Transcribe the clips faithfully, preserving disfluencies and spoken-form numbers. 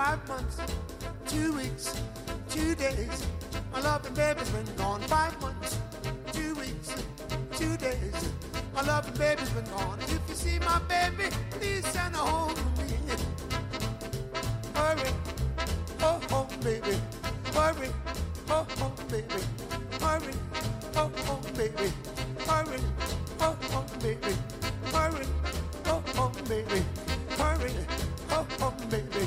five months, two weeks, two days. My loving baby's been gone five months, two weeks, two days. My loving baby's been gone. If you see my baby, please send her home to me. Hurry, oh home, baby. Hurry, oh home, baby. Hurry, oh home, baby. Hurry, oh home, baby. Hurry, oh home, baby. Hurry, oh home, baby.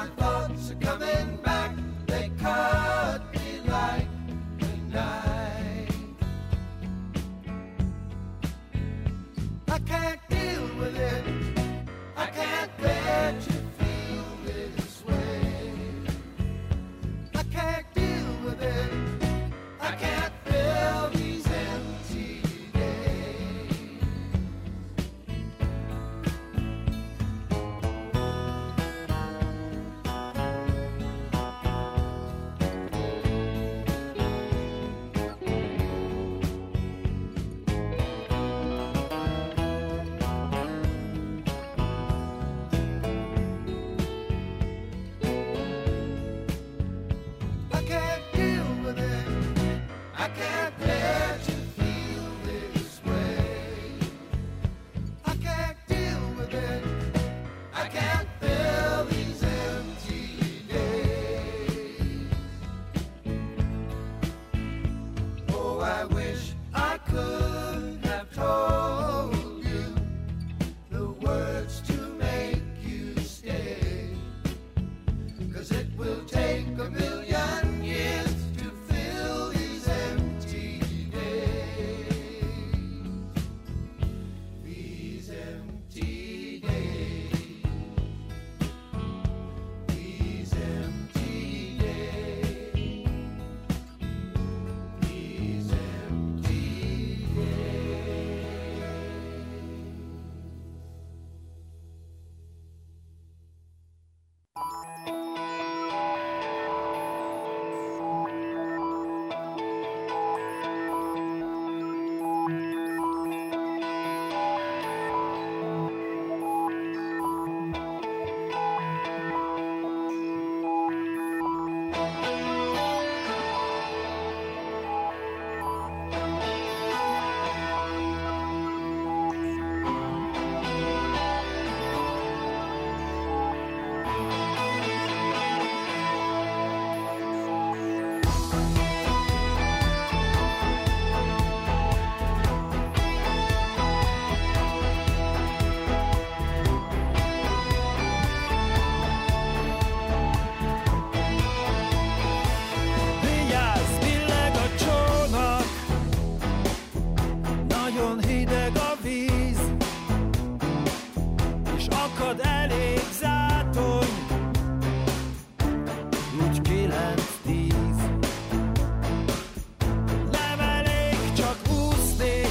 thoughts are coming back. They cut me like a knife. I can't deal with it. I can't let you feel this way. I can't deal with it. I can't fill these empty days. I can't deal with it. I can't let you feel this way. I can't deal with it. I can't fill these empty days. Oh, I wish I could have told you the words to make you stay. 'Cause it will take a million years to fill these empty days. These empty days. These empty days. These empty days. Vigyázz, billeg a csónak, nagyon hideg a víz, és akad elég zátony, úgy kilenc-tíz. Nem elég csak úszni,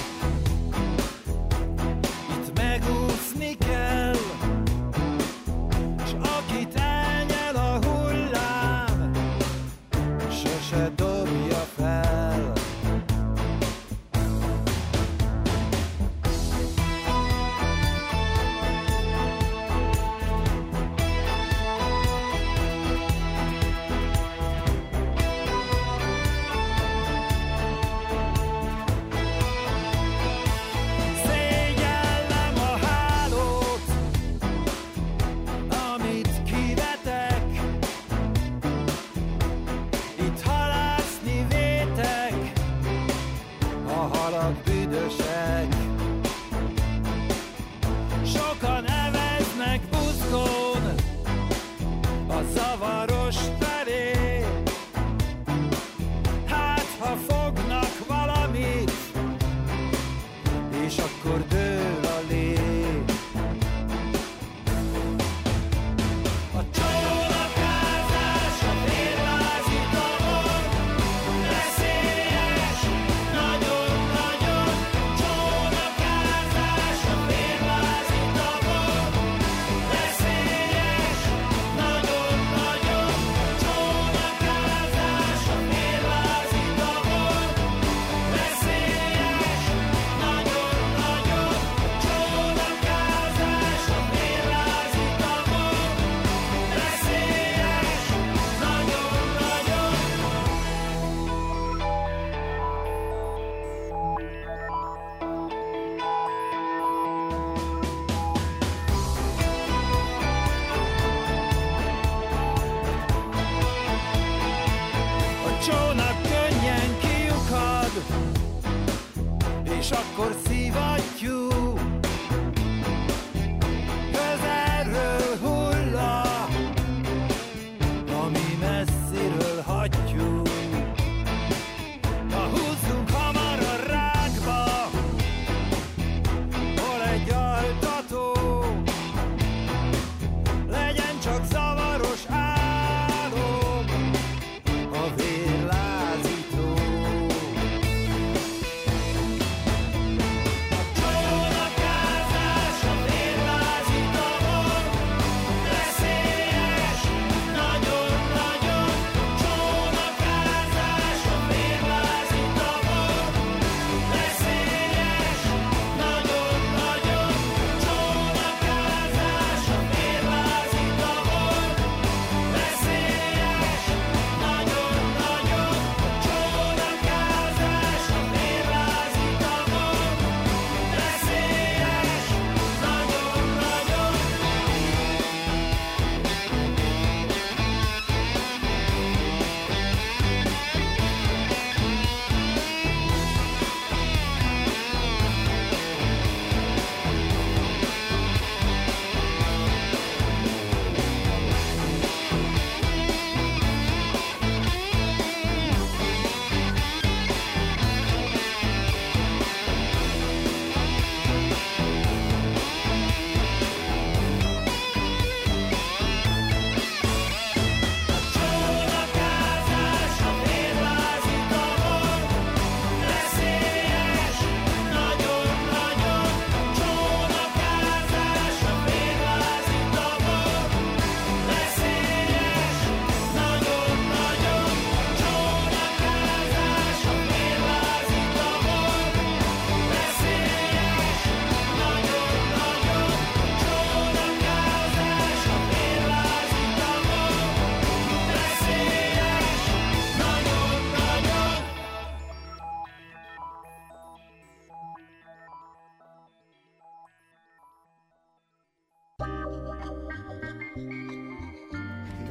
itt megúszni kell, s akit elnyel a hullám, sose dobja fel. Szégyellem a hálót, amit kivetek. Itt halászni vétek, a halak büdösek. Sokan eveznek buzgón a zavaros felé. Hát, ha fognak valamit, és akkor dől a lé. A csónakázás a félvázi tavon, veszélyes, nagyon-nagyon. Csónakázás a félvázi tavon, veszélyes, nagyon-nagyon. Csónakázás a félvázi tavon, veszélyes, nagyon-nagyon. Csónakázás a félvázi tavon, veszélyes, nagyon-nagyon. A csónak könnyen kiukad, és akkor szivattyú. Közelről hull a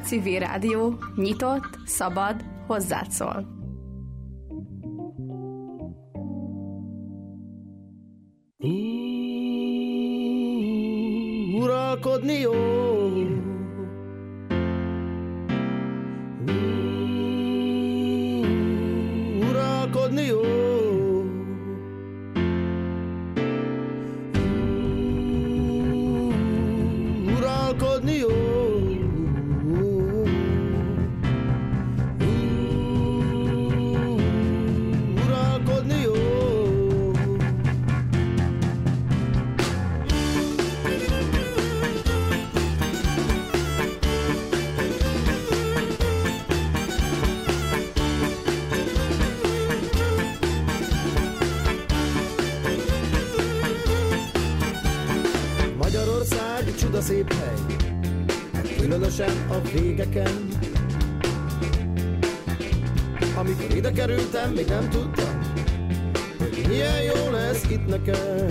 Civil Rádió nyitott, szabad, hozzád szól. Uralkodni jó, uralkodni jó, uralkodni jó, uralkodni jó. Magyarország csuda szép hely, különösen a végeken. Amikor ide kerültem, még nem tudtam, hogy milyen jó lesz itt nekem.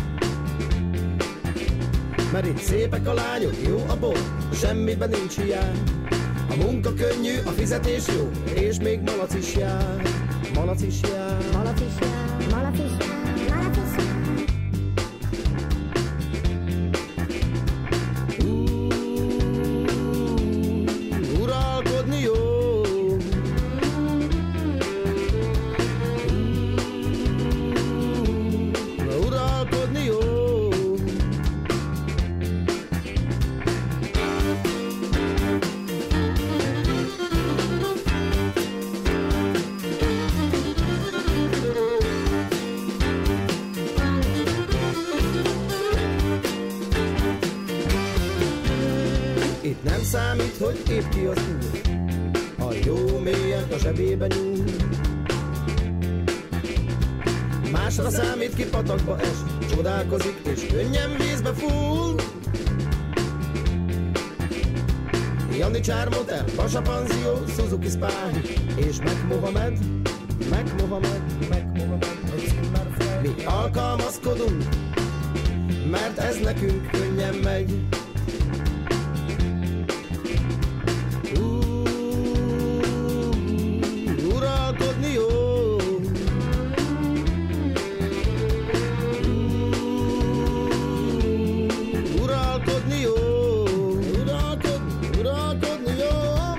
Mert itt szépek a lányok, jó a bor, semmiben nincs hiány. A munka könnyű, a fizetés jó, és még malac is jár. Malac is jár, malac is jár, malac is jár, malac is jár. Uralkodni jó, uralkodni jó. Itt nem számít, hogy épp ki az úr, a jó mélyen a zsebébe nyúl. Másra számít, ki patakba es, csodálkozik és könnyen vízbe full. Jannicsár Motel, Basa Panzió, Suzuki Spy és Mac Mohamed, Mac Mohamed, Mac Mohamed. Mi alkalmazkodunk, mert ez nekünk könnyen megy. Uralkodni jó, uralkodni jó, uralkodni, uralkodni jó.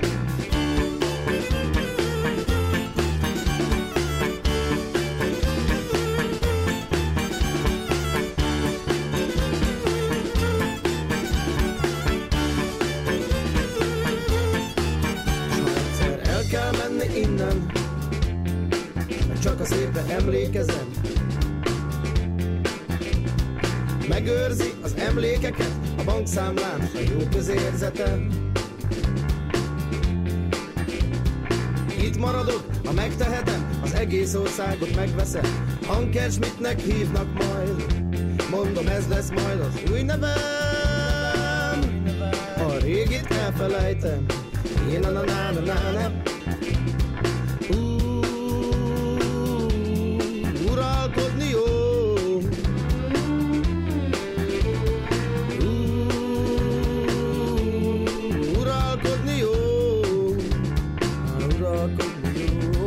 S ha egyszer el kell menni innen, csak a szépre emlékezem, megőrzi az emlékeket a bankszámlán a jó közérzetem. Itt maradok, ha megtehetem, az egész országot megveszem. Anker Schmidtnek hívnak majd, mondom, ez lesz majd az új nevem. A régit elfelejtem, én na na na na na na. Uralkodni jó, uralkodni jó, uralkodni jó.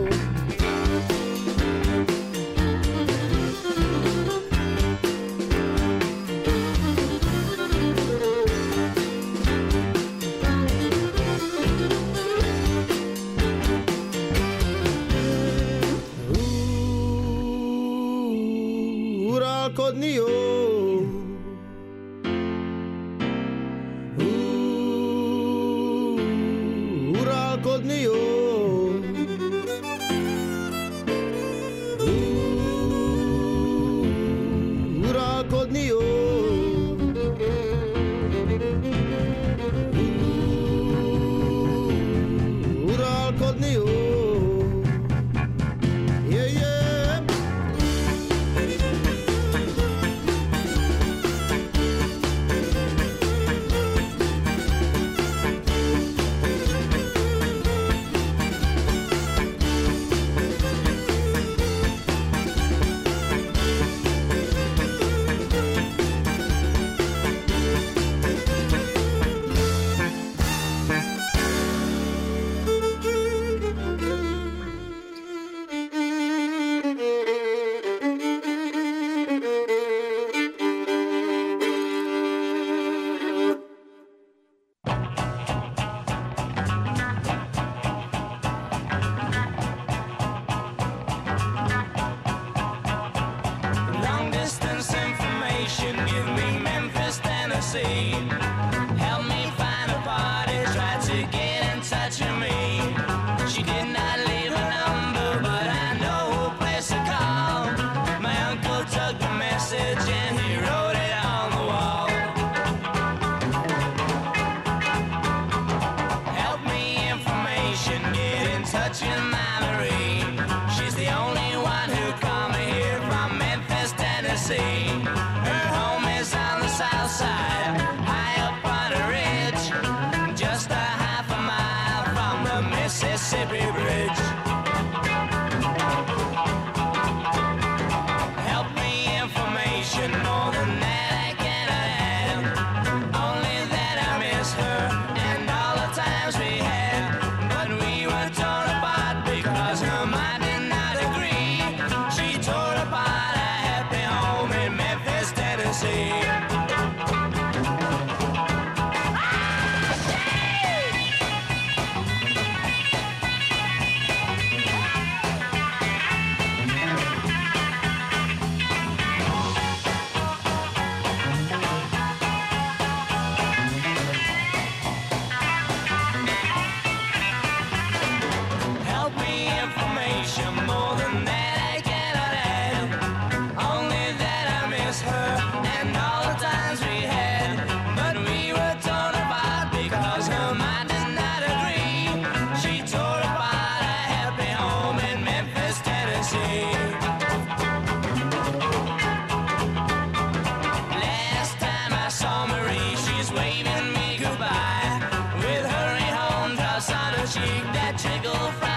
Uralkodni jó, uralkodni jó, uralkodni jó, uralkodni jó. Yeah, yeah. Mississippi Bridge. Help me information, more than that I cannot have. Only that I miss her and all the times we had. But we were torn apart because her mind did not agree. She tore apart a happy home in Memphis, Tennessee. More than that I cannot have. Only that I miss her and all the times we had. But we were torn apart because her mind did not agree. She tore apart a happy home in Memphis, Tennessee. Last time I saw Marie, she's waving me goodbye with hurry home drops on her cheek that trickle from